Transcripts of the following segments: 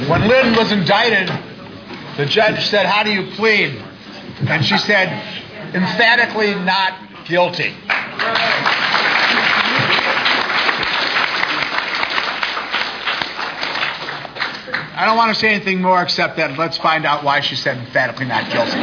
When Lynn was indicted, the judge said, "How do you plead?" And she said, "Emphatically not guilty." I don't want to say anything more except that let's find out why she said emphatically not guilty.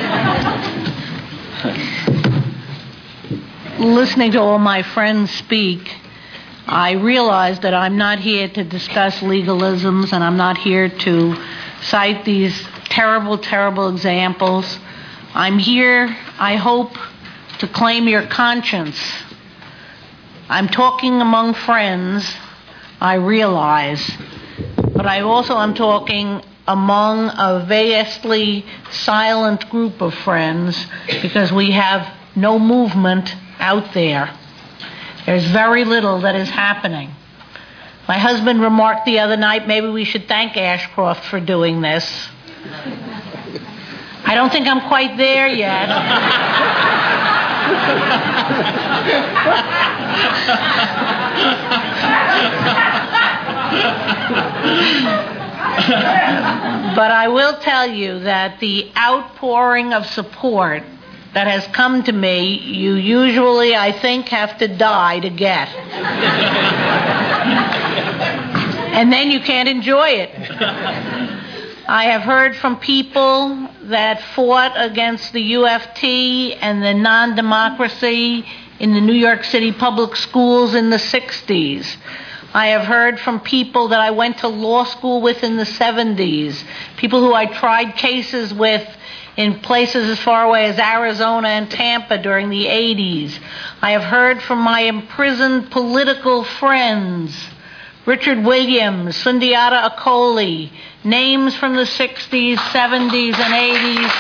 Listening to all my friends speak, I realize that I'm not here to discuss legalisms, and I'm not here to cite these terrible, terrible examples. I'm here, I hope, to claim your conscience. I'm talking among friends, I realize, but I also am talking among a vastly silent group of friends because we have no movement out there. There's very little that is happening. My husband remarked the other night, maybe we should thank Ashcroft for doing this. I don't think I'm quite there yet. But I will tell you that the outpouring of support that has come to me, you usually, I think, have to die to get. And then you can't enjoy it. I have heard from people that fought against the UFT and the non-democracy in the New York City public schools in the 60s. I have heard from people that I went to law school with in the 70s, people who I tried cases with in places as far away as Arizona and Tampa during the 80s. I have heard from my imprisoned political friends, Richard Williams, Sundiata Acoli, names from the 60s, 70s, and 80s,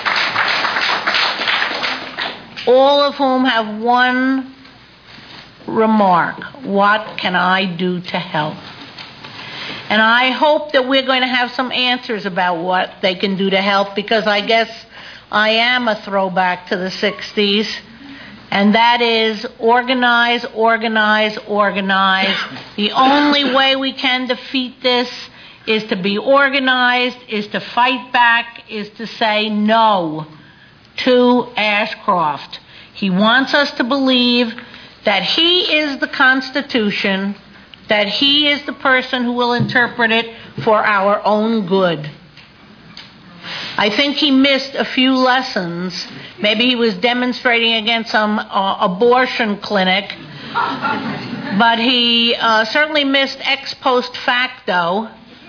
all of whom have one remark: what can I do to help? And I hope that we're going to have some answers about what they can do to help, because I guess I am a throwback to the 60s, and that is organize, organize, organize. The only way we can defeat this is to be organized, is to fight back, is to say no to Ashcroft. He wants us to believe that he is the Constitution, that he is the person who will interpret it for our own good. I think he missed a few lessons. Maybe he was demonstrating against some abortion clinic, but he certainly missed ex post facto,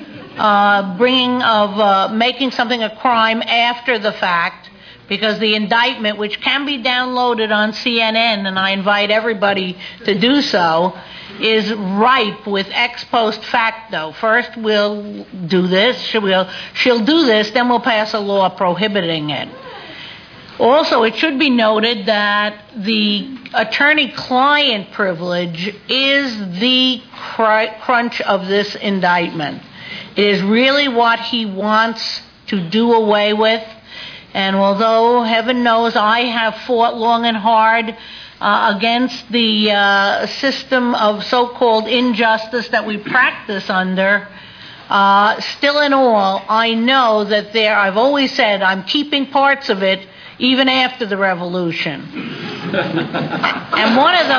making something a crime after the fact, because the indictment, which can be downloaded on CNN, and I invite everybody to do so, is ripe with ex post facto. First we'll do this, she'll do this, then we'll pass a law prohibiting it. Also, it should be noted that the attorney-client privilege is the crunch of this indictment. It is really what he wants to do away with. And although, heaven knows, I have fought long and hard against the system of so-called injustice that we practice under, still in all, I know that I've always said I'm keeping parts of it even after the revolution. And one of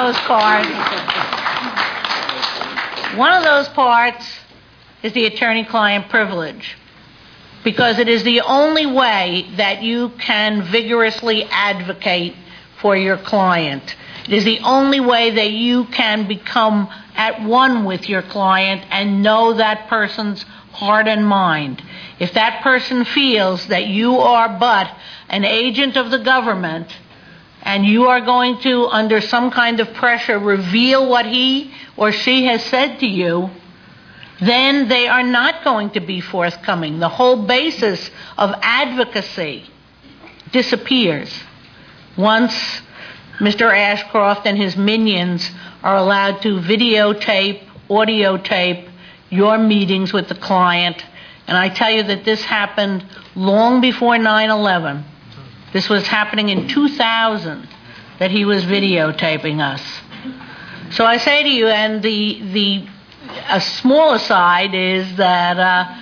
those parts is the attorney-client privilege, because it is the only way that you can vigorously advocate for your client. It is the only way that you can become at one with your client and know that person's heart and mind. If that person feels that you are but an agent of the government and you are going to, under some kind of pressure, reveal what he or she has said to you, then they are not going to be forthcoming. The whole basis of advocacy disappears once Mr. Ashcroft and his minions are allowed to videotape, audiotape your meetings with the client. And I tell you that this happened long before 9/11. This was happening in 2000, that he was videotaping us. So I say to you, and a small aside is that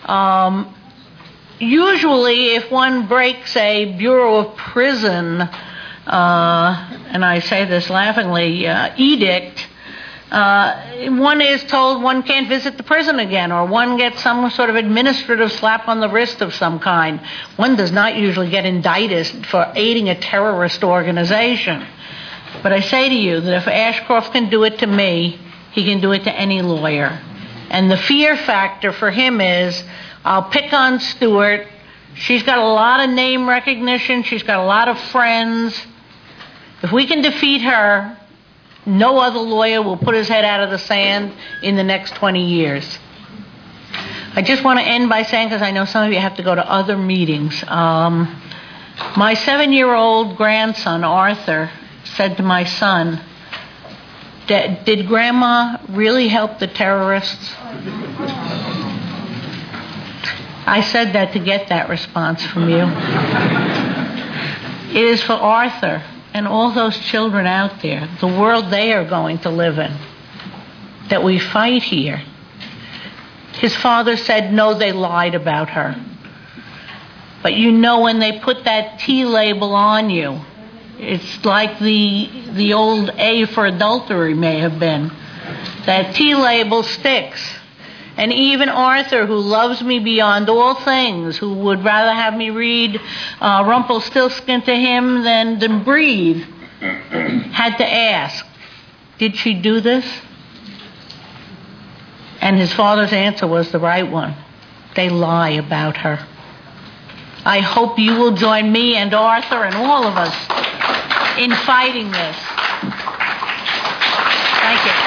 Usually, if one breaks a Bureau of Prison, and I say this laughingly, edict, one is told one can't visit the prison again, or one gets some sort of administrative slap on the wrist of some kind. One does not usually get indicted for aiding a terrorist organization. But I say to you that if Ashcroft can do it to me, he can do it to any lawyer. And the fear factor for him is, I'll pick on Stewart. She's got a lot of name recognition. She's got a lot of friends. If we can defeat her, no other lawyer will put his head out of the sand in the next 20 years. I just want to end by saying, because I know some of you have to go to other meetings, my 7-year-old grandson, Arthur, said to my son, did Grandma really help the terrorists? I said that to get that response from you. It is for Arthur and all those children out there, the world they are going to live in, that we fight here. His father said, no, they lied about her. But you know, when they put that T label on you, it's like the old A for adultery may have been. That T label sticks. And even Arthur, who loves me beyond all things, who would rather have me read Rumpelstiltskin to him than breathe, had to ask, did she do this? And his father's answer was the right one. They lie about her. I hope you will join me and Arthur and all of us in fighting this. Thank you.